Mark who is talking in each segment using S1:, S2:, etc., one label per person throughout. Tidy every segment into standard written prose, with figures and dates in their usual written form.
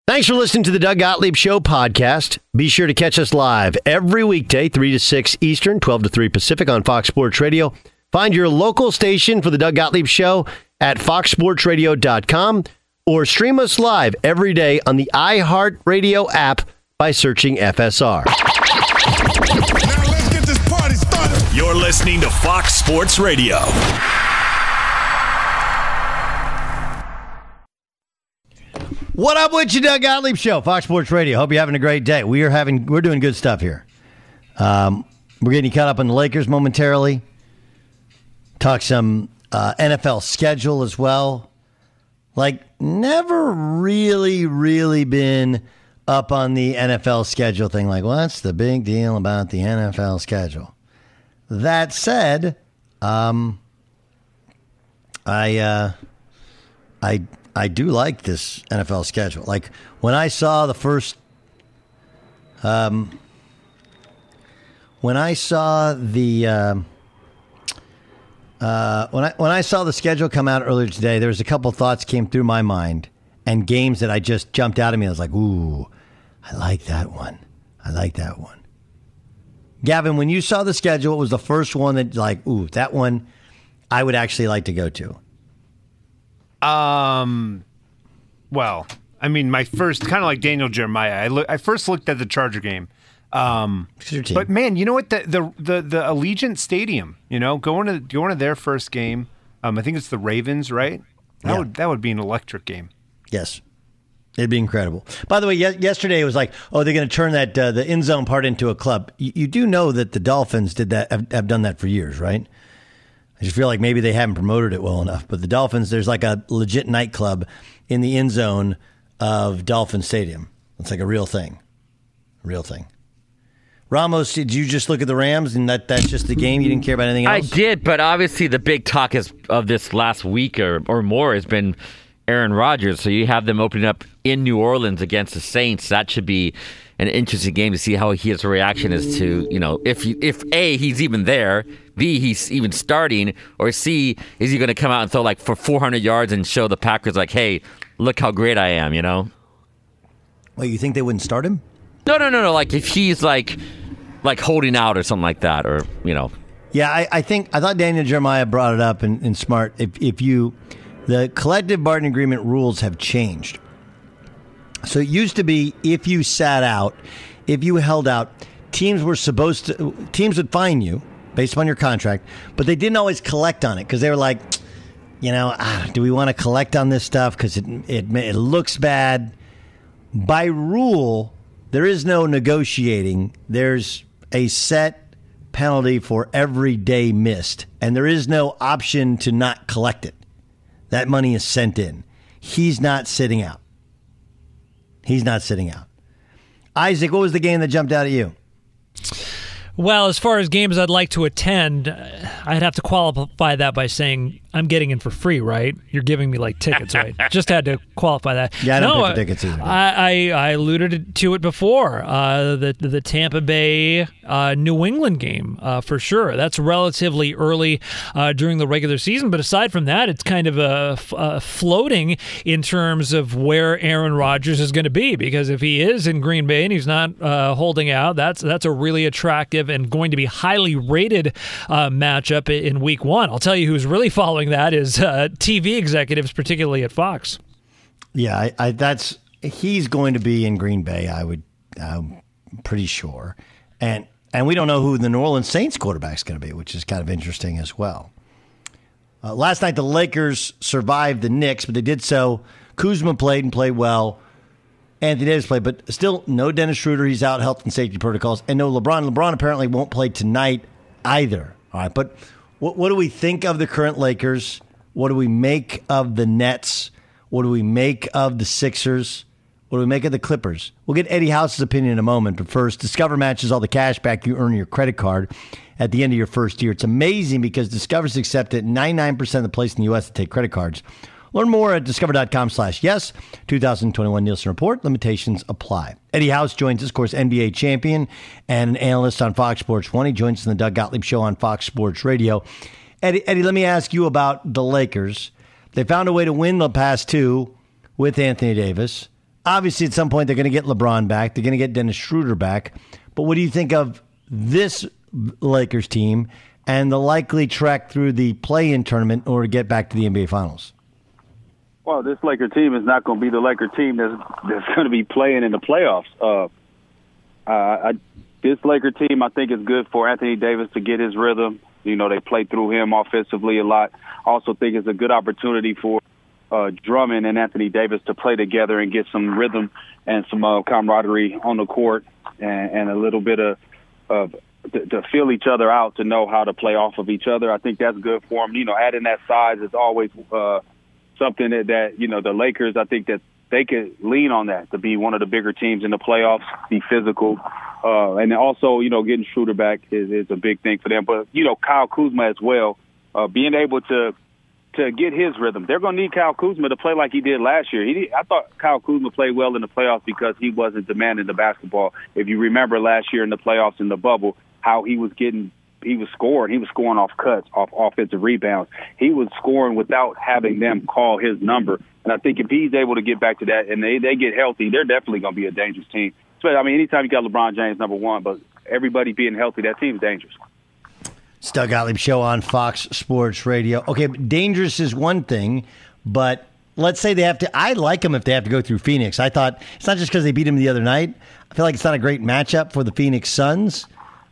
S1: Thanks for listening to the Doug Gottlieb Show podcast. Be sure to catch us live every weekday, 3 to 6 Eastern, 12 to 3 Pacific on Fox Sports Radio. Find your local station for the Doug Gottlieb Show at foxsportsradio.com or stream us live every day on the iHeartRadio app by searching FSR.
S2: Now let's get this party started.
S3: You're listening to Fox Sports Radio.
S1: What up with you, Doug Gottlieb Show, Fox Sports Radio. Hope you're having a great day. We're doing good stuff here. We're getting you caught up on the Lakers momentarily. Talk some NFL schedule as well. Like, never really been up on the NFL schedule thing. Like, what's the big deal about the NFL schedule? That said, I do like this NFL schedule. Like, when I saw the first, when I saw the schedule come out earlier today, there was a couple thoughts came through my mind and games that I just jumped out at me. I was like, ooh, I like that one. I like that one. Gavin, when you saw the schedule, it was the first one that, like, ooh, that one I would actually like to go to.
S4: Well, I mean, my first, kind of like Daniel Jeremiah, I first looked at the Charger game. But man, you know what? The Allegiant Stadium, going to their first game. I think it's the Ravens, right? That would be an electric game.
S1: Yes. It'd be incredible. By the way, yesterday it was like, oh, they're going to turn that the end zone part into a club. You do know that the Dolphins did that, have done that for years, right? I just feel like maybe they haven't promoted it well enough. But the Dolphins, there's like a legit nightclub in the end zone of Dolphin Stadium. It's like a real thing. Real thing. Ramos, did you just look at the Rams and that's just the game? You didn't care about anything else?
S5: I did, but obviously the big talk of this last week or more has been Aaron Rodgers. So you have them opening up in New Orleans against the Saints. That should be an interesting game to see how his reaction is to, if A, he's even there, B, he's even starting, or C, is he going to come out and throw like for 400 yards and show the Packers like, hey, look how great I am,
S1: Wait, you think they wouldn't start him?
S5: No. Like if he's like holding out or something like that, or,
S1: Yeah, I thought Daniel Jeremiah brought it up in Smart. The collective bargaining agreement rules have changed. So it used to be if you sat out, if you held out, teams would fine you based upon your contract, but they didn't always collect on it because they were like, do we want to collect on this stuff because it looks bad? By rule, there is no negotiating. There's a set penalty for every day missed, and there is no option to not collect it. That money is sent in. He's not sitting out. Isaac, what was the game that jumped out at you?
S6: Well, as far as games I'd like to attend, I'd have to qualify that by saying I'm getting in for free, right? You're giving me like tickets, right? Just had to qualify that.
S1: Yeah, I don't pay for tickets either.
S6: I alluded to it before. The Tampa Bay New England game, for sure. That's relatively early during the regular season. But aside from that, it's kind of floating in terms of where Aaron Rodgers is going to be. Because if he is in Green Bay and he's not holding out, that's a really attractive and going to be highly rated matchup in Week 1. I'll tell you who's really following that is TV executives, particularly at Fox.
S1: Yeah, he's going to be in Green Bay. I'm pretty sure, and we don't know who the New Orleans Saints quarterback's going to be, which is kind of interesting as well. Last night the Lakers survived the Knicks, but they did so. Kuzma played well. Anthony Davis played, but still no Dennis Schroeder. He's out, health and safety protocols, and no LeBron. LeBron apparently won't play tonight either. All right, but what do we think of the current Lakers? What do we make of the Nets? What do we make of the Sixers? What do we make of the Clippers? We'll get Eddie House's opinion in a moment, but first, Discover matches all the cash back you earn on your credit card at the end of your first year. It's amazing because Discover's accepted 99% of the places in the U.S. to take credit cards. Learn more at discover.com/yes. 2021 Nielsen Report. Limitations apply. Eddie House joins us, of course, NBA champion and an analyst on Fox Sports 1. He joins us in the Doug Gottlieb Show on Fox Sports Radio. Eddie, let me ask you about the Lakers. They found a way to win the past two with Anthony Davis. obviously at some point they're going to get LeBron back. They're going to get Dennis Schroeder back. But what do you think of this Lakers team and the likely trek through the play-in tournament in order to get back to the NBA Finals?
S7: Well, this Laker team is not going to be the Laker team that's going to be playing in the playoffs. This Laker team, I think, is good for Anthony Davis to get his rhythm. You know, they play through him offensively a lot. Also think it's a good opportunity for Drummond and Anthony Davis to play together and get some rhythm and some camaraderie on the court and a little bit of to feel each other out, to know how to play off of each other. I think that's good for them. You know, adding that size is always something that, you know, the Lakers, I think that they could lean on that to be one of the bigger teams in the playoffs, be physical. And also, you know, getting Schroeder back is a big thing for them. But, you know, Kyle Kuzma as well, being able to get his rhythm. They're going to need Kyle Kuzma to play like he did last year. I thought Kyle Kuzma played well in the playoffs because he wasn't demanding the basketball. If you remember last year in the playoffs in the bubble, how he was scoring off cuts, off offensive rebounds. He was scoring without having them call his number. And I think if he's able to get back to that and they get healthy, they're definitely going to be a dangerous team. So, I mean, anytime you got LeBron James, number one, but everybody being healthy, that team's dangerous.
S1: It's Doug Gottlieb Show on Fox Sports Radio. Okay, but dangerous is one thing, but let's say they have to – I like them if they have to go through Phoenix. I thought – it's not just because they beat them the other night. I feel like it's not a great matchup for the Phoenix Suns.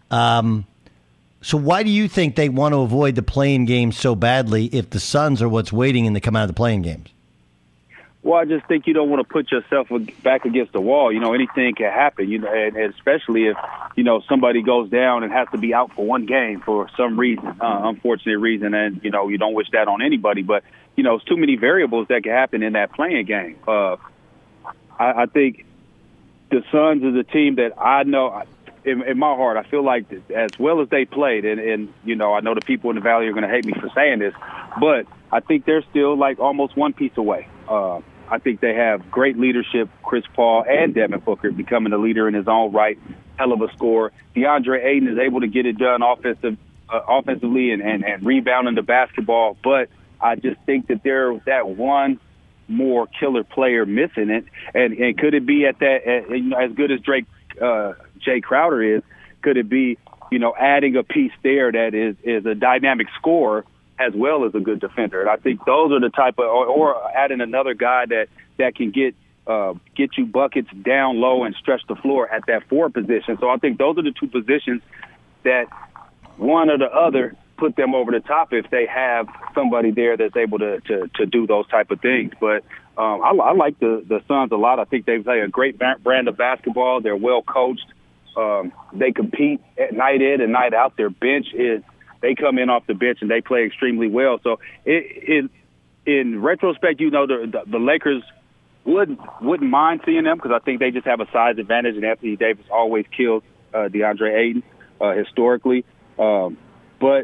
S1: So why do you think they want to avoid the play-in game so badly if the Suns are what's waiting and they come out of the play-in games?
S7: Well, I just think you don't want to put yourself back against the wall. You know, anything can happen, you know, and especially if, you know, somebody goes down and has to be out for one game for some reason, unfortunate reason, and, you know, you don't wish that on anybody. But, you know, it's too many variables that can happen in that play-in game. I think the Suns is a team that I know – in my heart, I feel like as well as they played, and you know, I know the people in the Valley are going to hate me for saying this, but I think they're still like almost one piece away. I think they have great leadership, Chris Paul and Devin Booker becoming a leader in his own right, hell of a scorer. DeAndre Ayton is able to get it done offensively and rebounding the basketball, but I just think that there's that one more killer player missing it, and could it be at that, you know, as good as Jay Crowder is, could it be, you know, adding a piece there that is a dynamic scorer as well as a good defender? And I think those are the type of, or adding another guy that can get you buckets down low and stretch the floor at that forward position. So I think those are the two positions that one or the other put them over the top if they have somebody there that's able to do those type of things. But I like the Suns a lot. I think they play a great brand of basketball. They're well coached. They compete at night in and night out. Their bench they come in off the bench and they play extremely well. So in retrospect, you know, the Lakers wouldn't mind seeing them because I think they just have a size advantage, and Anthony Davis always kills DeAndre Ayton historically. But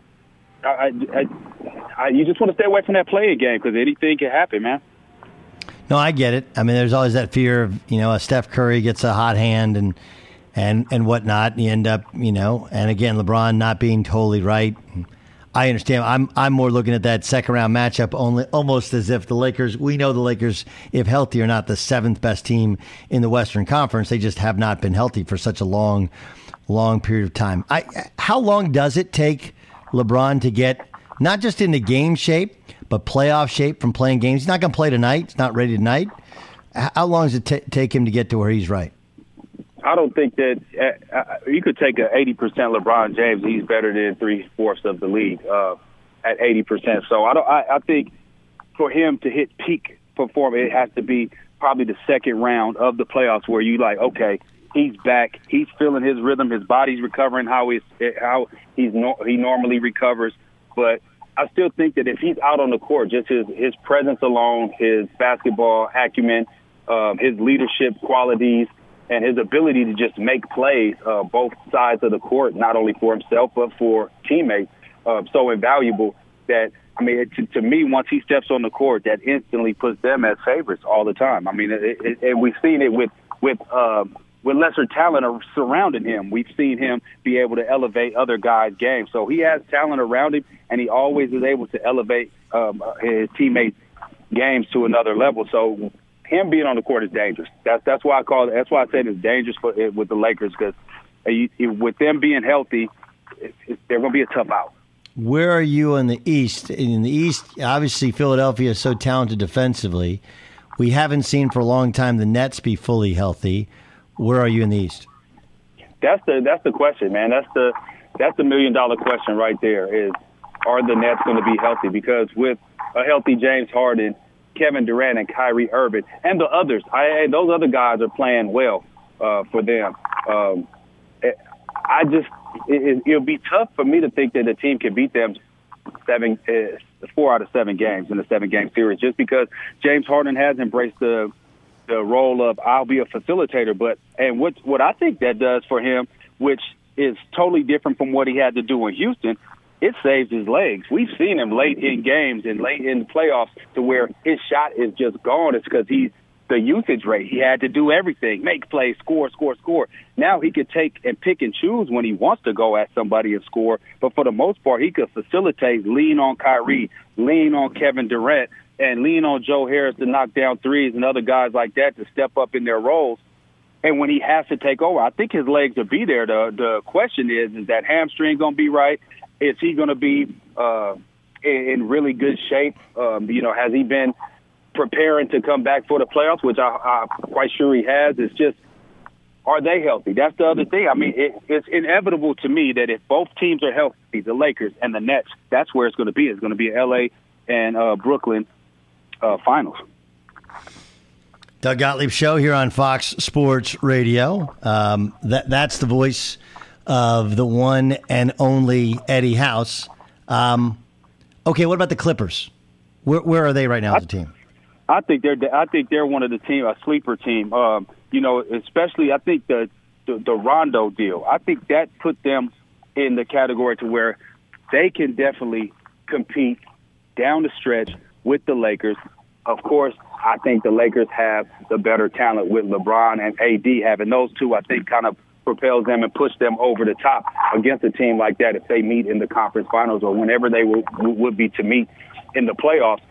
S7: you just want to stay away from that play-in game because anything can happen, man.
S1: No, I get it. I mean, there's always that fear of, you know, a Steph Curry gets a hot hand and whatnot, and you end up, you know, and again, LeBron not being totally right. I understand. I'm more looking at that second round matchup almost as if the Lakers, we know the Lakers, if healthy, are not the seventh best team in the Western Conference. They just have not been healthy for such a long period of time. How long does it take LeBron to get not just into game shape, but playoff shape from playing games? He's not going to play tonight. He's not ready tonight. How long does it take him to get to where he's right?
S7: I don't think that you could take an 80% LeBron James. He's better than 3/4 of the league at 80%. So I think for him to hit peak performance, it has to be probably the second round of the playoffs where you like, okay, he's back. He's feeling his rhythm. His body's recovering how he normally recovers. But I still think that if he's out on the court, just his presence alone, his basketball acumen, his leadership qualities, and his ability to just make plays both sides of the court, not only for himself but for teammates, so invaluable that, I mean, to me, once he steps on the court, that instantly puts them as favorites all the time. I mean, and we've seen it with lesser talent surrounding him. We've seen him be able to elevate other guys' games. So he has talent around him, and he always is able to elevate his teammates' games to another level. So him being on the court is dangerous. That's why I call it. That's why I said it's dangerous with the Lakers, because with them being healthy, they're going to be a tough out.
S1: Where are you in the East? In the East, obviously, Philadelphia is so talented defensively. We haven't seen for a long time the Nets be fully healthy. Where are you in the East?
S7: That's the question, man. That's the $1 million question right there. Is, are the Nets going to be healthy? Because with a healthy James Harden, Kevin Durant, and Kyrie Irving, and the others, those other guys are playing well for them. It'll be tough for me to think that the team can beat them 4 out of 7 games in a 7-game series, just because James Harden has embraced the role of I'll be a facilitator. And what I think that does for him, which is totally different from what he had to do in Houston, it saves his legs. We've seen him late in games and late in the playoffs to where his shot is just gone. It's because the usage rate. He had to do everything, make plays, score. Now he could take and pick and choose when he wants to go at somebody and score. But for the most part, he could facilitate, lean on Kyrie, lean on Kevin Durant, and lean on Joe Harris to knock down threes and other guys like that to step up in their roles. And when he has to take over, I think his legs will be there. The question is that hamstring going to be right? Is he going to be in really good shape? Has he been preparing to come back for the playoffs, which I'm quite sure he has? It's just, are they healthy? That's the other thing. I mean, it's inevitable to me that if both teams are healthy, the Lakers and the Nets, that's where it's going to be. It's going to be L.A. and Brooklyn finals.
S1: Doug Gottlieb Show here on Fox Sports Radio. That's the voice of the one and only Eddie House. Okay, what about the Clippers? Where are they right now as a team?
S7: I think they're one of the team, a sleeper team. Especially I think the Rondo deal. I think that put them in the category to where they can definitely compete down the stretch with the Lakers. Of course, I think the Lakers have the better talent with LeBron and AD. Having those two, I think, kind of propels them and push them over the top against a team like that if they meet in the conference finals or whenever they would be to meet in the playoffs.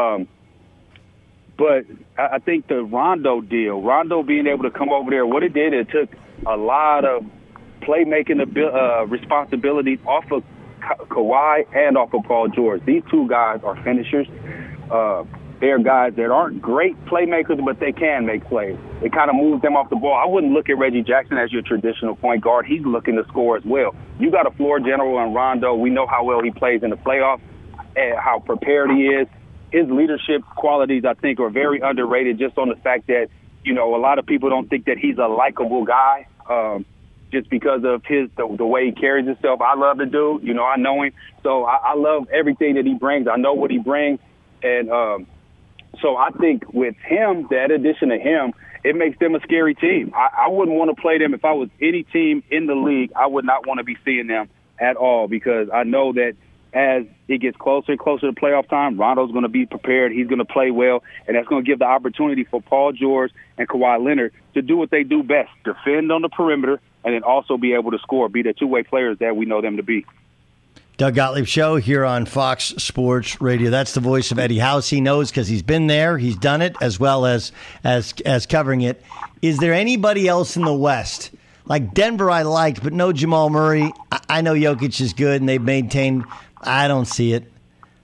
S7: But I think the Rondo deal, Rondo being able to come over there, what it did, it took a lot of playmaking responsibility off of Kawhi and off of Paul George. These two guys are finishers. They're guys that aren't great playmakers, but they can make plays. It kind of moves them off the ball. I wouldn't look at Reggie Jackson as your traditional point guard. He's looking to score as well. You got a floor general in Rondo. We know how well he plays in the playoffs and how prepared he is. His leadership qualities, I think, are very underrated just on the fact that, a lot of people don't think that he's a likable guy just because of the way he carries himself. I love the dude. I know him. So I love everything that he brings. I know what he brings. And so I think with him, that addition to him, it makes them a scary team. I wouldn't want to play them. If I was any team in the league, I would not want to be seeing them at all, because I know that as it gets closer and closer to playoff time, Rondo's going to be prepared. He's going to play well, and that's going to give the opportunity for Paul George and Kawhi Leonard to do what they do best, defend on the perimeter, and then also be able to score, be the two-way players that we know them to be.
S1: Doug Gottlieb Show here on Fox Sports Radio. That's the voice of Eddie House. He knows because he's been there. He's done it as well as covering it. Is there anybody else in the West? Like Denver I liked, but no Jamal Murray. I know Jokic is good, and they've maintained. I don't see it.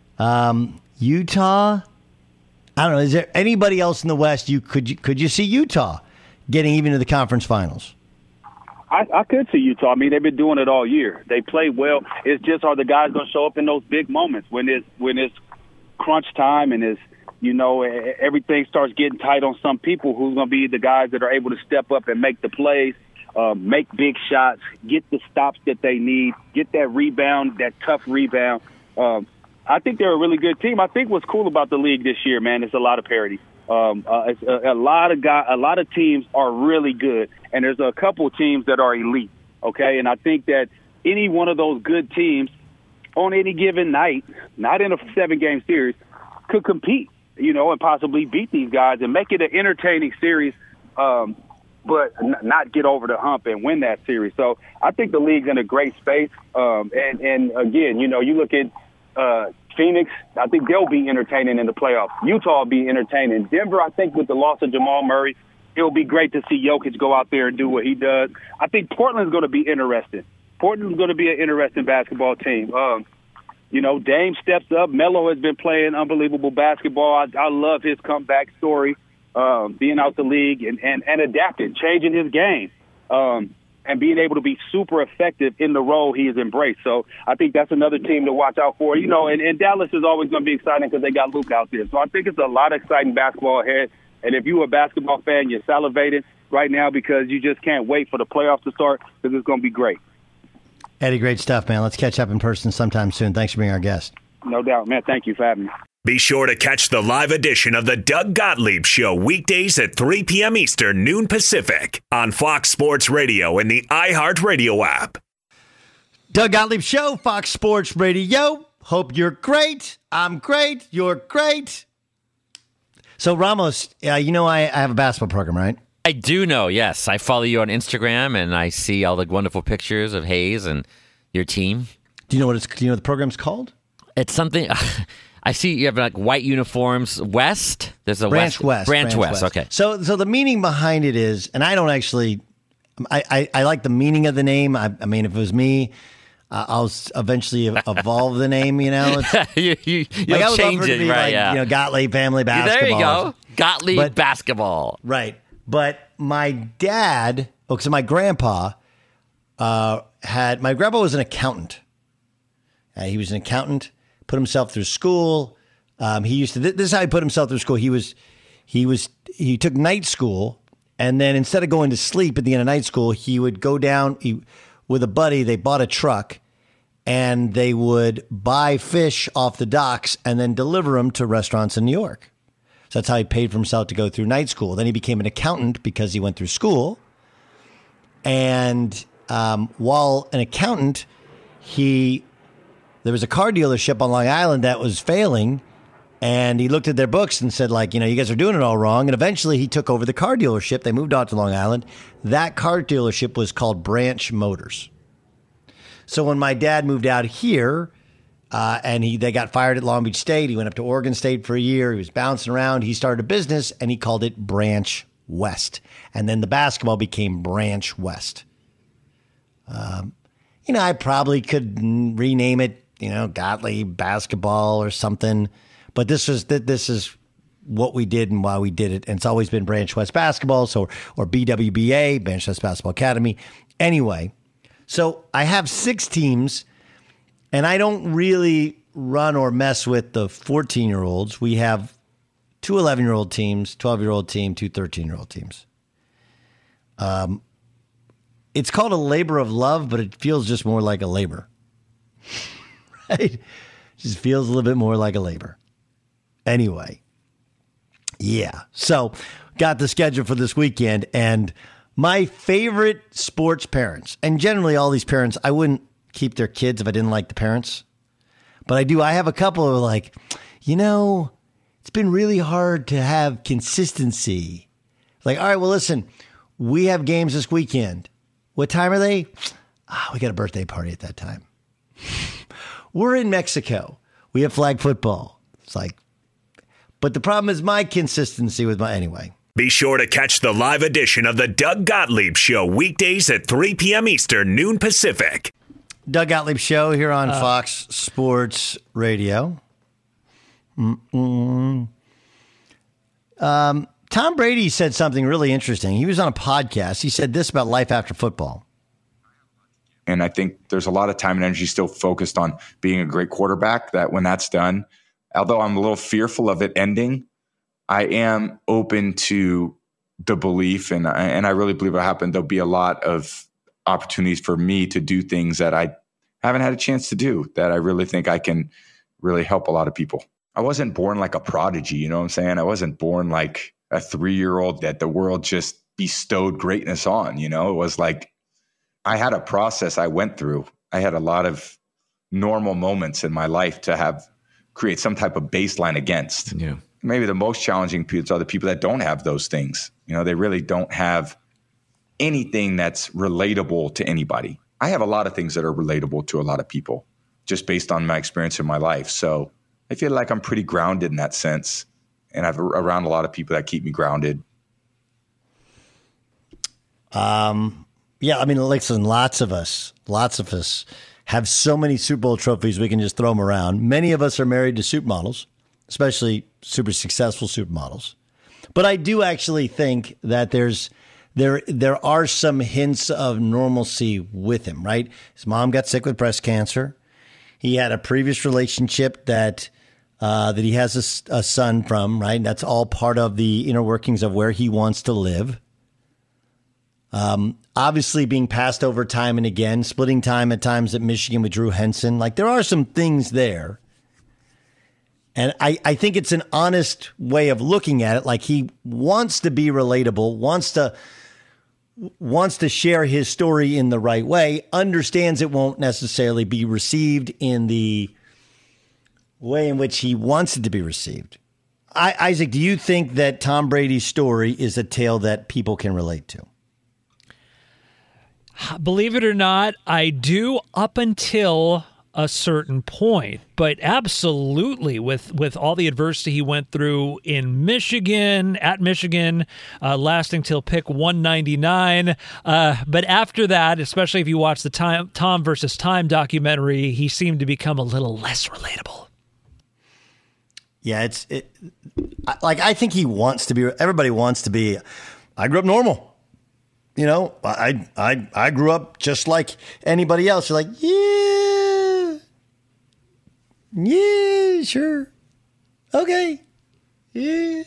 S1: Utah? I don't know. Is there anybody else in the West could you see Utah getting even to the conference finals?
S7: I could see Utah. I mean, they've been doing it all year. They play well. It's just, are the guys going to show up in those big moments when it's crunch time and it's, everything starts getting tight on some people? Who's going to be the guys that are able to step up and make the plays, make big shots, get the stops that they need, get that rebound, that tough rebound? I think they're a really good team. I think what's cool about the league this year, man, is a lot of parity. It's a lot of teams are really good, and there's a couple teams that are elite. Okay, and I think that any one of those good teams on any given night, not in a 7-game series, could compete, and possibly beat these guys and make it an entertaining series, but not get over the hump and win that series. So I think the league's in a great space. And again, you look at Phoenix, I think they'll be entertaining in the playoffs. Utah will be entertaining. Denver, I think with the loss of Jamal Murray, it'll be great to see Jokic go out there and do what he does. I think Portland's going to be interesting. Portland's going to be an interesting basketball team. Dame steps up. Melo has been playing unbelievable basketball. I love his comeback story, being out the league and adapting, changing his game, and being able to be super effective in the role he has embraced. So I think that's another team to watch out for. And Dallas is always going to be exciting because they got Luke out there. So I think it's a lot of exciting basketball ahead. And if you're a basketball fan, you're salivating right now because you just can't wait for the playoffs to start because it's going to be great.
S1: Eddie, great stuff, man. Let's catch up in person sometime soon. Thanks for being our guest.
S7: No doubt, man. Thank you for having me.
S3: Be sure to catch the live edition of the Doug Gottlieb Show weekdays at 3 p.m. Eastern, noon Pacific on Fox Sports Radio and the iHeartRadio app.
S1: Doug Gottlieb Show, Fox Sports Radio. Hope you're great. I'm great. You're great. So, Ramos, I have a basketball program, right?
S5: I do know, yes. I follow you on Instagram, and I see all the wonderful pictures of Hayes and your team.
S1: Do you know what the program's called?
S5: It's something. I see you have like white uniforms. West. There's a
S1: Branch West.
S5: Branch West. Okay.
S1: So the meaning behind it is, and I don't actually. I like the meaning of the name. I mean, if it was me, I'll eventually evolve the name.
S5: You'll change it, right? Yeah.
S1: Gottlieb family basketball.
S5: There you go. Gottlieb basketball.
S1: Right. But my dad, so my grandpa my grandpa was an accountant. He was an accountant, put himself through school. This is how he put himself through school. He took night school, and then instead of going to sleep at the end of night school, he would go down with a buddy. They bought a truck, and they would buy fish off the docks and then deliver them to restaurants in New York. So that's how he paid for himself to go through night school. Then he became an accountant because he went through school. And while an accountant, there was a car dealership on Long Island that was failing. And he looked at their books and said, you guys are doing it all wrong. And eventually he took over the car dealership. They moved out to Long Island. That car dealership was called Branch Motors. So when my dad moved out here, they got fired at Long Beach State. He went up to Oregon State for a year. He was bouncing around. He started a business, and he called it Branch West. And then the basketball became Branch West. I probably could rename it, Gottlieb Basketball or something. But this is what we did and why we did it. And it's always been Branch West Basketball, or BWBA, Branch West Basketball Academy. Anyway, so I have 6 teams. And I don't really run or mess with the 14-year-olds. We have 2 11-year-old teams, 12-year-old team, 2 13-year-old teams. It's called a labor of love, but it feels just more like a labor. Right? It just feels a little bit more like a labor. Anyway. Yeah. So, got the schedule for this weekend, and my favorite sports parents, and generally all these parents, I wouldn't keep their kids if I didn't like the parents. But I do. I have a couple who are like, it's been really hard to have consistency. Like, all right, well, listen, we have games this weekend. What time are they? We got a birthday party at that time. We're in Mexico. We have flag football. It's like, but the problem is my consistency with anyway.
S3: Be sure to catch the live edition of the Doug Gottlieb Show weekdays at 3 p.m. Eastern, noon Pacific.
S1: Doug Gottlieb Show here on Fox Sports Radio. Tom Brady said something really interesting. He was on a podcast. He said this about life after football.
S8: And I think there's a lot of time and energy still focused on being a great quarterback, that when that's done, although I'm a little fearful of it ending, I am open to the belief, and I really believe it'll happen. There'll be a lot of opportunities for me to do things that I haven't had a chance to do, that I really think I can really help a lot of people. I wasn't born like a prodigy, you know what I'm saying? I wasn't born like a 3-year-old that the world just bestowed greatness on, It was like I had a process I went through. I had a lot of normal moments in my life to create some type of baseline against.
S5: Yeah.
S8: Maybe the most challenging people are the people that don't have those things. They really don't have anything that's relatable to anybody. I have a lot of things that are relatable to a lot of people just based on my experience in my life. So I feel like I'm pretty grounded in that sense. And I've around a lot of people that keep me grounded.
S1: Yeah, I mean, listen, lots of us have so many Super Bowl trophies we can just throw them around. Many of us are married to supermodels, especially super successful supermodels. But I do actually think that there are some hints of normalcy with him, right? His mom got sick with breast cancer. He had a previous relationship that he has a son from, right? That's all part of the inner workings of where he wants to live. Obviously being passed over time and again, splitting time at times at Michigan with Drew Henson. Like, there are some things there. And I think it's an honest way of looking at it. Like, he wants to be relatable, wants to share his story in the right way, understands it won't necessarily be received in the way in which he wants it to be received. Isaac, do you think that Tom Brady's story is a tale that people can relate to?
S6: Believe it or not, I do up until a certain point, but absolutely with all the adversity he went through in Michigan, at Michigan, lasting till pick 199. But after that, especially if you watch the Tom versus Time documentary, he seemed to become a little less relatable.
S1: Yeah, I think he wants to be. Everybody wants to be. I grew up normal. You know, I grew up just like anybody else. You're like, yeah, sure, okay, yeah.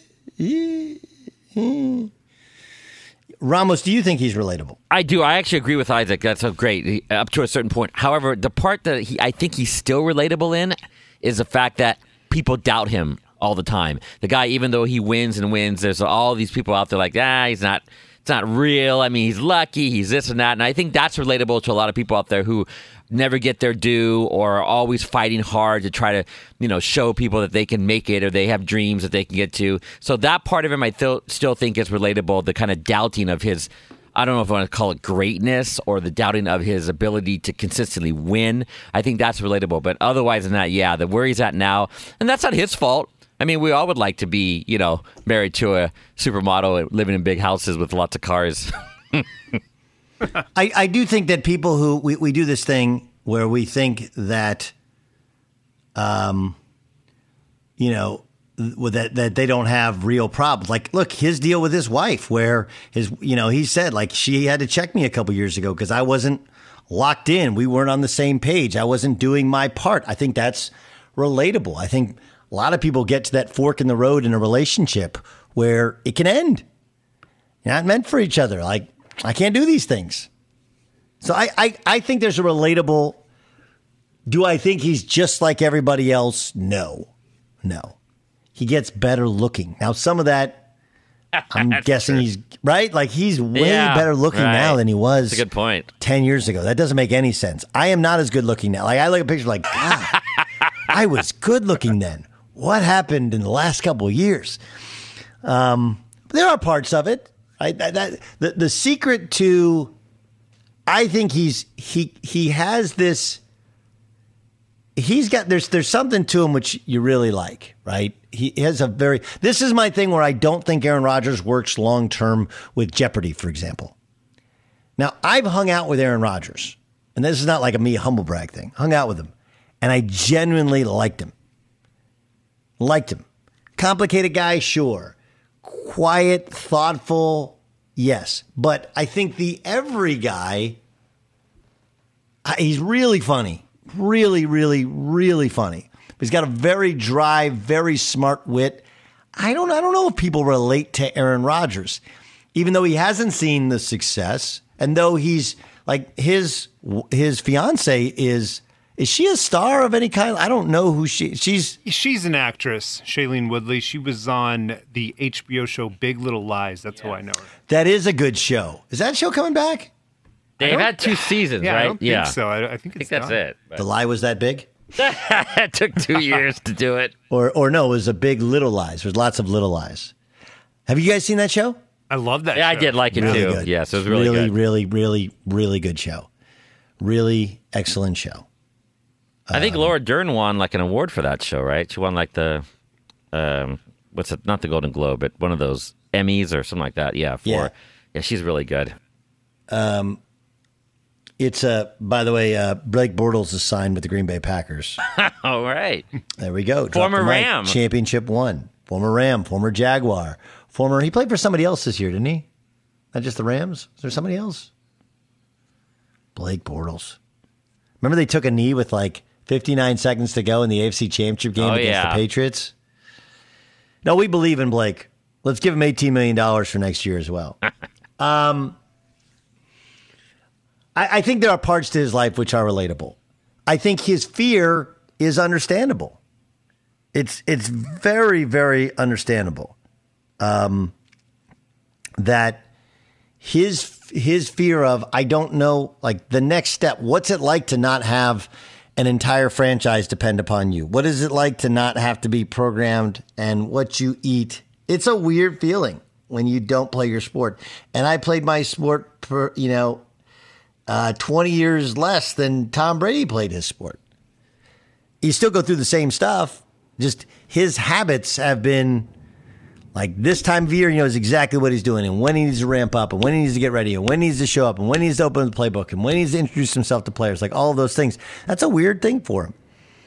S1: Ramos, do you think he's relatable?
S5: I do. I actually agree with Isaac. That's so great up to a certain point. However, the part that I think he's still relatable in is the fact that people doubt him all the time. The guy, even though he wins and wins, there's all these people out there like, he's not. It's not real. I mean, he's lucky. He's this and that. And I think that's relatable to a lot of people out there who never get their due or are always fighting hard to try to, show people that they can make it or they have dreams that they can get to. So that part of him I still think is relatable, the kind of doubting of his, I don't know if I want to call it greatness or the doubting of his ability to consistently win. I think that's relatable. But otherwise than that, yeah, where he's at now, and that's not his fault. I mean, we all would like to be, married to a supermodel living in big houses with lots of cars.
S1: I do think that people who we do this thing where we think that, that they don't have real problems. Like, look, his deal with his wife, where he said, like, she had to check me a couple years ago because I wasn't locked in. We weren't on the same page. I wasn't doing my part. I think that's relatable. I think a lot of people get to that fork in the road in a relationship where it can end. You're not meant for each other. Like, I can't do these things. So I think there's a relatable. Do I think he's just like everybody else? No. He gets better looking. Now, some of that, I'm guessing he's right. Like, he's way better looking now than he was.
S5: That's a good point.
S1: 10 years ago. That doesn't make any sense. I am not as good looking now. Like, I look at pictures like, God, I was good looking then. What happened in the last couple of years? There are parts of it. The secret to, I think he has this. He's got there's something to him which you really like, right? He has a very. This is my thing where I don't think Aaron Rodgers works long term with Jeopardy, for example. Now, I've hung out with Aaron Rodgers, and this is not like a me humble brag thing. Hung out with him, and I genuinely liked him. Complicated guy, sure. Quiet, thoughtful, yes. But I think the every guy, he's really funny. Really, really, really funny. He's got a very dry, very smart wit. I don't know if people relate to Aaron Rodgers, even though he hasn't seen the success, and though he's like his fiance is she a star of any kind? I don't know who she's
S4: an actress, Shailene Woodley. She was on the HBO show Big Little Lies. That's who I know her.
S1: That is a good show. Is that show coming back?
S5: They've had 2 seasons, right?
S4: I don't think so. I think
S5: that's
S4: done.
S5: it.
S1: The Lie was that big?
S5: It took 2 years to do it.
S1: Or no, it was a Big Little Lies. There's lots of Little Lies. Have you guys seen that show?
S4: I love that show.
S5: Yeah, I did like it
S1: really
S5: too.
S1: Good.
S5: Yes, it was really good.
S1: Really, really, really good show. Really excellent show.
S5: I think Laura Dern won like an award for that show, right? She won like the what's it? Not the Golden Globe, but one of those Emmys or something like that. Yeah, yeah, she's really good.
S1: It's by the way, Blake Bortles is signed with the Green Bay Packers.
S5: All right,
S1: there we go.
S5: Former Ram,
S1: championship won. Former Ram, former Jaguar, he played for somebody else this year, didn't he? Not just the Rams. Is there somebody else? Blake Bortles. Remember they took a knee with like 59 seconds to go in the AFC Championship game against the Patriots? No, we believe in Blake. Let's give him $18 million for next year as well. I think there are parts to his life which are relatable. I think his fear is understandable. It's very, very understandable that his fear of, I don't know, like the next step. What's it like to not have an entire franchise depend upon you? What is it like to not have to be programmed and what you eat? It's a weird feeling when you don't play your sport. And I played my sport for, 20 years less than Tom Brady played his sport. You still go through the same stuff. Just his habits have been like this time of year, he knows exactly what he's doing and when he needs to ramp up and when he needs to get ready and when he needs to show up and when he needs to open the playbook and when he needs to introduce himself to players, like all of those things. That's a weird thing for him.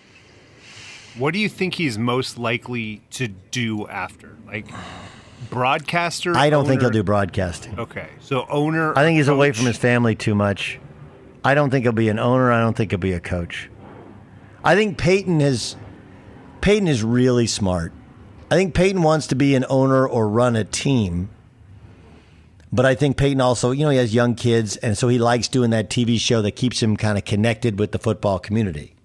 S4: What do you think he's most likely to do after? Like broadcaster?
S1: I don't think he'll do broadcasting.
S4: Okay. So owner.
S1: I think he's away from his family too much. I don't think he'll be an owner. I don't think he'll be a coach. I think Peyton is really smart. I think Peyton wants to be an owner or run a team. But I think Peyton also, he has young kids, and so he likes doing that TV show that keeps him kind of connected with the football community.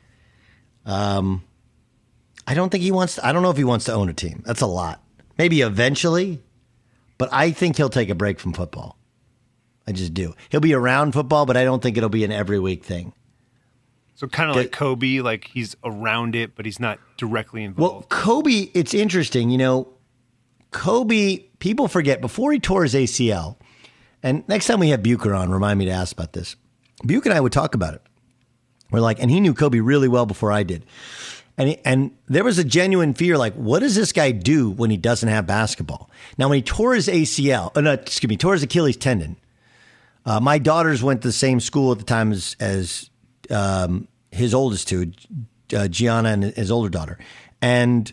S1: I don't think I don't know if he wants to own a team. That's a lot. Maybe eventually, but I think he'll take a break from football. I just do. He'll be around football, but I don't think it'll be an every week thing.
S4: So kind of like Kobe, like he's around it, but he's not directly involved.
S1: Well, Kobe, it's interesting. Kobe, people forget, before he tore his ACL, and next time we have Bucher on, remind me to ask about this. Bucher and I would talk about it. We're like, and he knew Kobe really well before I did. And there was a genuine fear, like, what does this guy do when he doesn't have basketball? Now, when he tore his tore his Achilles tendon, my daughters went to the same school at the time as his oldest two, Gianna and his older daughter. And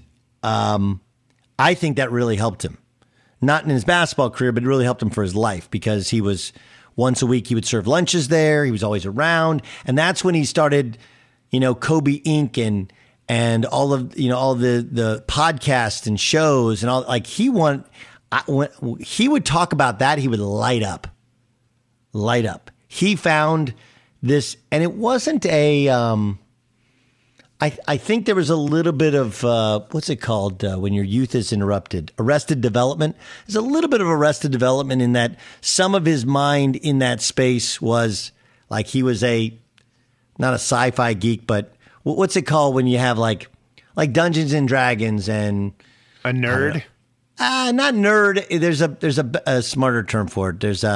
S1: I think that really helped him. Not in his basketball career, but it really helped him for his life because he was, once a week, he would serve lunches there. He was always around. And that's when he started, Kobe Inc. and all of, all the podcasts and shows and all, like when he would talk about that, he would light up. He found this, and it wasn't I think there was a little bit of, what's it called when your youth is interrupted? Arrested development. There's a little bit of arrested development in that some of his mind in that space was like he was not a sci-fi geek, but what's it called when you have like Dungeons and Dragons and
S4: a nerd?
S1: Not nerd. There's a smarter term for it. There's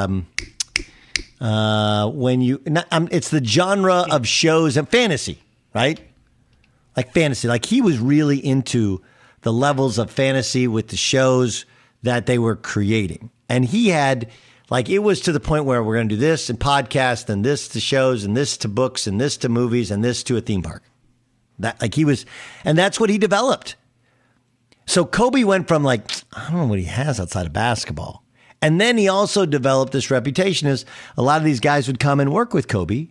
S1: when you it's the genre of shows and fantasy, right? Like fantasy. Like he was really into the levels of fantasy with the shows that they were creating, and he had it was to the point where we're going to do this and podcast and this to shows and this to books and this to movies and this to a theme park. And that's what he developed. So Kobe went from I don't know what he has outside of basketball. And then he also developed this reputation as a lot of these guys would come and work with Kobe.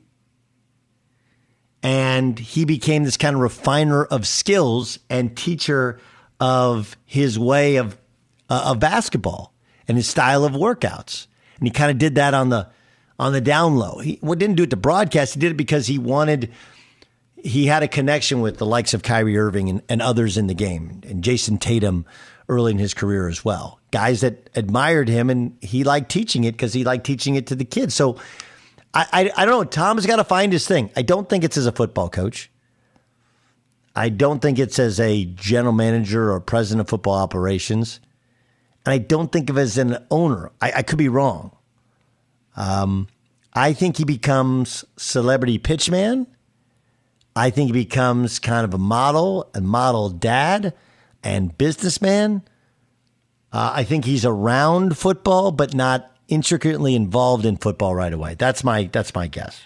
S1: And he became this kind of refiner of skills and teacher of his way of basketball and his style of workouts. And he kind of did that on the down low. He didn't do it to broadcast. He did it because he had a connection with the likes of Kyrie Irving and others in the game, and Jason Tatum early in his career as well. Guys that admired him, and he liked teaching it because he liked teaching it to the kids. So I don't know. Tom's got to find his thing. I don't think it's as a football coach. I don't think it's as a general manager or president of football operations. And I don't think of it as an owner. I could be wrong. I think he becomes celebrity pitchman. I think he becomes kind of a model dad and businessman. I think he's around football, but not intricately involved in football right away. That's my guess.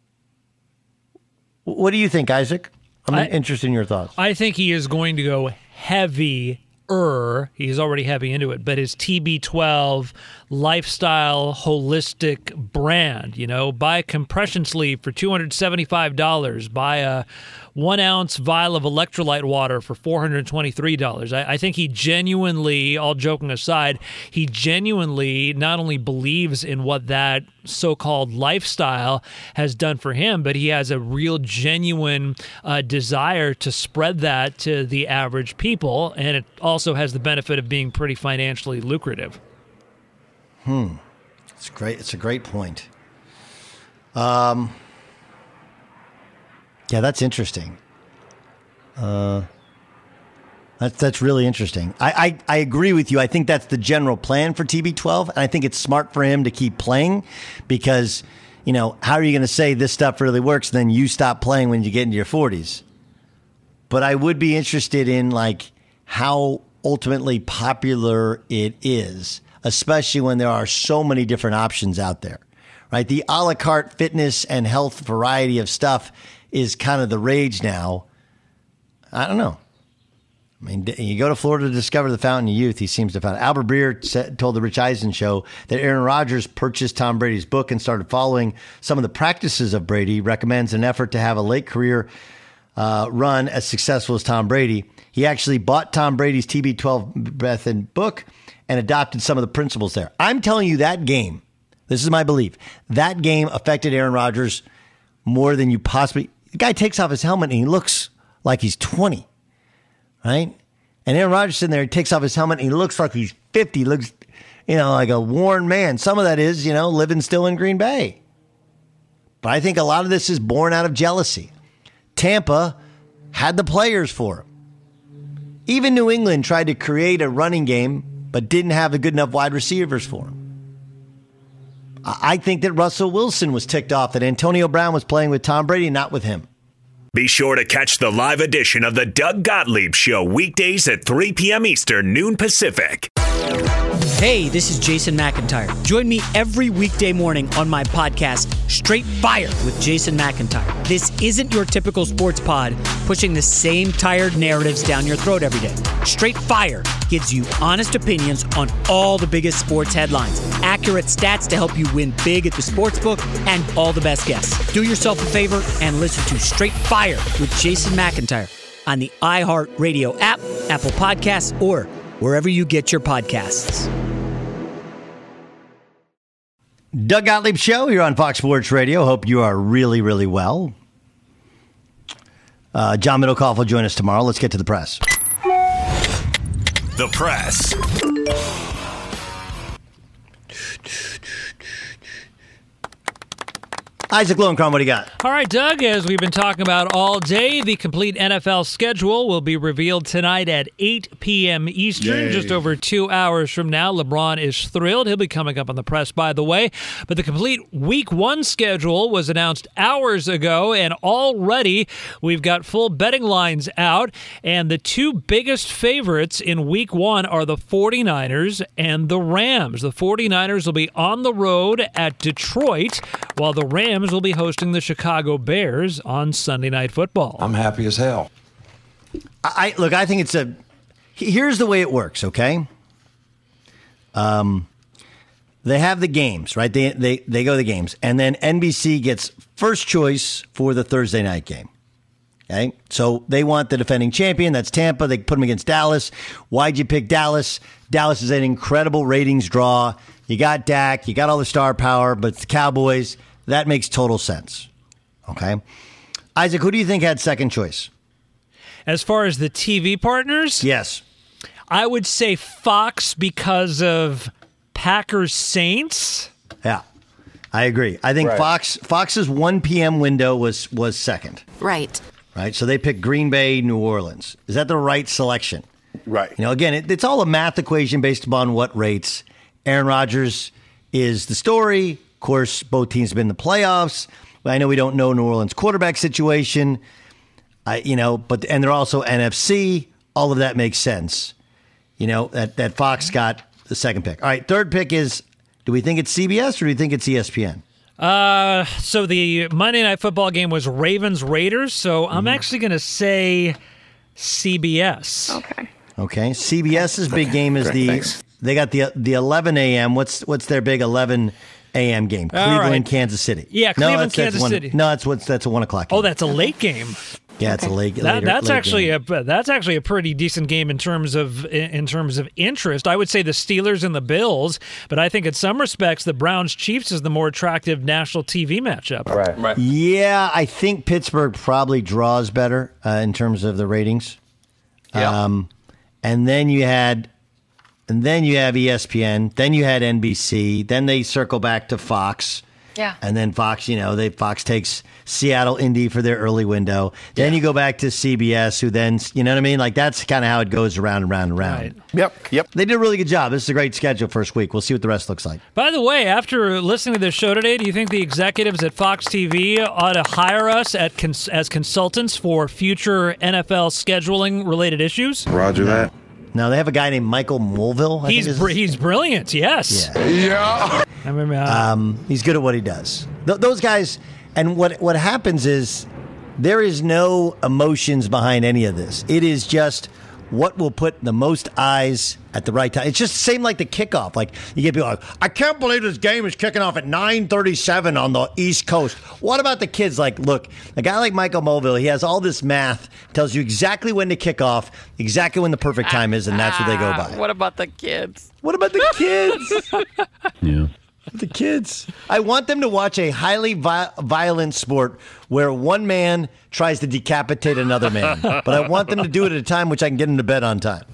S1: What do you think, Isaac? I'm interested in your thoughts.
S6: I think he is going to go heavier. He's already heavy into it, but his TB12 lifestyle holistic brand, buy a compression sleeve for $275, buy a 1 ounce vial of electrolyte water for $423. I think he genuinely, all joking aside, he genuinely not only believes in what that so-called lifestyle has done for him, but he has a real genuine desire to spread that to the average people, and it also has the benefit of being pretty financially lucrative.
S1: It's great. It's a great point. Yeah, that's interesting. That's really interesting. I agree with you. I think that's the general plan for TB12, and I think it's smart for him to keep playing because, how are you going to say this stuff really works and then you stop playing when you get into your 40s? But I would be interested in how ultimately popular it is, especially when there are so many different options out there, right? The a la carte fitness and health variety of stuff is kind of the rage now. I don't know. I mean, you go to Florida to discover the fountain of youth. He seems to find. Albert Breer told the Rich Eisen show that Aaron Rodgers purchased Tom Brady's book and started following some of the practices of Brady. Recommends an effort to have a late career run as successful as Tom Brady. He actually bought Tom Brady's TB12 method book and adopted some of the principles there. I'm telling you that game, this is my belief, that game affected Aaron Rodgers more than you possibly. The guy takes off his helmet and he looks like he's 20, right? And Aaron Rodgers sitting there, he takes off his helmet and he looks like he's 50, looks, like a worn man. Some of that is, living still in Green Bay. But I think a lot of this is born out of jealousy. Tampa had the players for him. Even New England tried to create a running game, but didn't have the good enough wide receivers for him. I think that Russell Wilson was ticked off that Antonio Brown was playing with Tom Brady, not with him.
S3: Be sure to catch the live edition of the Doug Gottlieb Show weekdays at 3 p.m. Eastern, noon Pacific.
S9: Hey, this is Jason McIntyre. Join me every weekday morning on my podcast, Straight Fire with Jason McIntyre. This isn't your typical sports pod pushing the same tired narratives down your throat every day. Straight Fire gives you honest opinions on all the biggest sports headlines, accurate stats to help you win big at the sportsbook, and all the best guests. Do yourself a favor and listen to Straight Fire with Jason McIntyre on the iHeartRadio app, Apple Podcasts, or wherever you get your podcasts.
S1: Doug Gottlieb Show here on Fox Sports Radio. Hope you are really, really well. John Middlecoff will join us tomorrow. Let's get to the press.
S3: The press.
S1: Isaac Lowenkron, what do you got?
S6: All right, Doug, as we've been talking about all day, the complete NFL schedule will be revealed tonight at 8 p.m. Eastern,
S2: Yay.
S6: just over 2 hours from now. LeBron is thrilled. He'll be coming up on the press, by the way. But the complete Week 1 schedule was announced hours ago, and already we've got full betting lines out. And the two biggest favorites in Week 1 are the 49ers and the Rams. The 49ers will be on the road at Detroit, while the Rams will be hosting the Chicago Bears on Sunday Night Football.
S10: I'm happy as hell.
S1: I think here's the way it works, okay? They have the games, right? They go to the games, and then NBC gets first choice for the Thursday night game. Okay, so they want the defending champion. That's Tampa. They put them against Dallas. Why'd you pick Dallas? Dallas is an incredible ratings draw. You got Dak. You got all the star power, but it's the Cowboys. That makes total sense. Okay, Isaac, who do you think had second choice?
S6: As far as the TV partners?
S1: Yes.
S6: I would say Fox because of Packers Saints.
S1: Yeah, I agree. I think Fox's 1 p.m. window was second.
S11: Right.
S1: Right. So they picked Green Bay, New Orleans. Is that the right selection?
S2: Right.
S1: Again, it's all a math equation based upon what rates. Aaron Rodgers is the story. Of course, both teams have been in the playoffs. I know we don't know New Orleans' quarterback situation. And they're also NFC. All of that makes sense. That Fox got the second pick. All right, third pick is, do we think it's CBS or do we think it's ESPN?
S6: So the Monday Night Football game was Ravens-Raiders, so I'm actually going to say CBS.
S10: Okay.
S1: CBS's big game is they got the 11 a.m. What's their big 11 a.m. game? Cleveland, Kansas City.
S6: Yeah, Cleveland, Kansas City.
S1: No, that's a 1 o'clock game.
S6: Oh, that's a late game.
S1: Yeah, it's a late.
S6: That's actually
S1: game.
S6: That's actually a pretty decent game in terms of interest. I would say the Steelers and the Bills, but I think in some respects the Browns Chiefs is the more attractive national TV matchup.
S10: Right.
S1: Yeah, I think Pittsburgh probably draws better in terms of the ratings.
S10: Yeah.
S1: And then you have ESPN. Then you had NBC. Then they circle back to Fox.
S10: Yeah.
S1: And then Fox, Fox takes Seattle Indy for their early window. Then you go back to CBS, who then, you know what I mean? Like, that's kind of how it goes around and round and round.
S6: Right.
S10: Yep.
S1: They did a really good job. This is a great schedule first week. We'll see what the rest looks like.
S6: By the way, after listening to this show today, do you think the executives at Fox TV ought to hire us as consultants for future NFL scheduling related issues?
S2: Roger that.
S1: Now, they have a guy named Michael Mulvill.
S6: He's brilliant, yes.
S2: Yeah.
S6: I remember.
S1: He's good at what he does. Those guys, and what happens is there is no emotions behind any of this. It is just what will put the most eyes at the right time. It's just the same like the kickoff. Like, you get people like, I can't believe this game is kicking off at 9:37 on the East Coast. What about the kids? Like, look, a guy like Michael Mulvill, he has all this math, tells you exactly when to kick off, exactly when the perfect time is, and that's what they go by.
S5: What about the kids?
S1: What about the kids?
S11: Yeah.
S1: The kids. I want them to watch a highly violent sport where one man tries to decapitate another man. But I want them to do it at a time which I can get them to bed on time.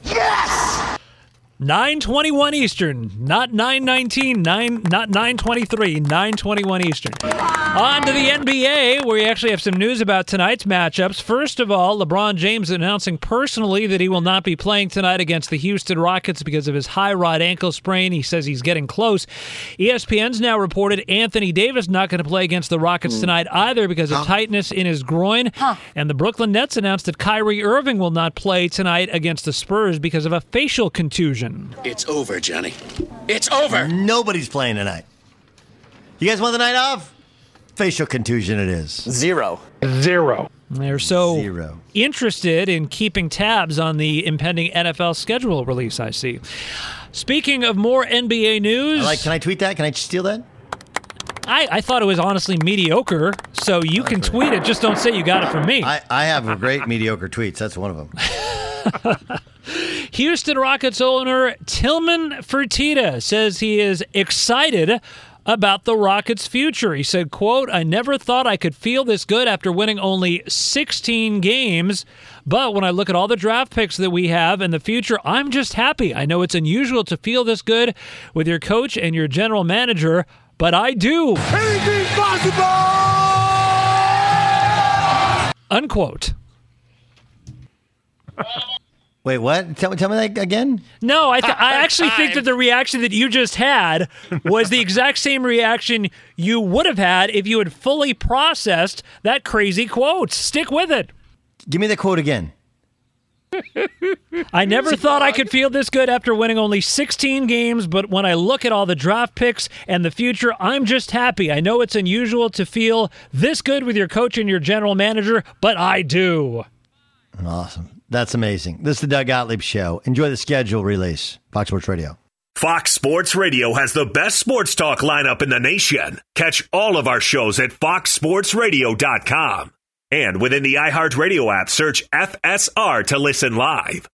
S6: 9:21 Eastern, not 9:19, not 9:23, 9:21 Eastern. On to the NBA, where we actually have some news about tonight's matchups. First of all, LeBron James announcing personally that he will not be playing tonight against the Houston Rockets because of his high rod ankle sprain. He says he's getting close. ESPN's now reported Anthony Davis not going to play against the Rockets tonight either because of tightness in his groin. And the Brooklyn Nets announced that Kyrie Irving will not play tonight against the Spurs because of a facial contusion.
S12: It's over, Johnny. It's over.
S1: Nobody's playing tonight. You guys want the night off? Facial contusion it is.
S10: Zero.
S6: They're so interested in keeping tabs on the impending NFL schedule release, I see. Speaking of more NBA news...
S1: Can I tweet that? Can I steal that?
S6: I thought it was honestly mediocre, so you can tweet it. Just don't say you got it from me.
S1: I have great mediocre tweets. That's one of them.
S6: Houston Rockets owner Tillman Fertitta says he is excited about the Rockets' future. He said, quote, I never thought I could feel this good after winning only 16 games, but when I look at all the draft picks that we have in the future, I'm just happy. I know it's unusual to feel this good with your coach and your general manager, but I do.
S2: Anything possible!
S6: Unquote.
S1: Wait, what? Tell me that again?
S6: No, I actually think that the reaction that you just had was the exact same reaction you would have had if you had fully processed that crazy quote. Stick with it.
S1: Give me the quote again.
S6: I never thought I could feel this good after winning only 16 games, but when I look at all the draft picks and the future, I'm just happy. I know it's unusual to feel this good with your coach and your general manager, but I do.
S1: Awesome. That's amazing. This is the Doug Gottlieb Show. Enjoy the schedule release. Fox Sports Radio.
S3: Fox Sports Radio has the best sports talk lineup in the nation. Catch all of our shows at foxsportsradio.com. And within the iHeartRadio app, search FSR to listen live.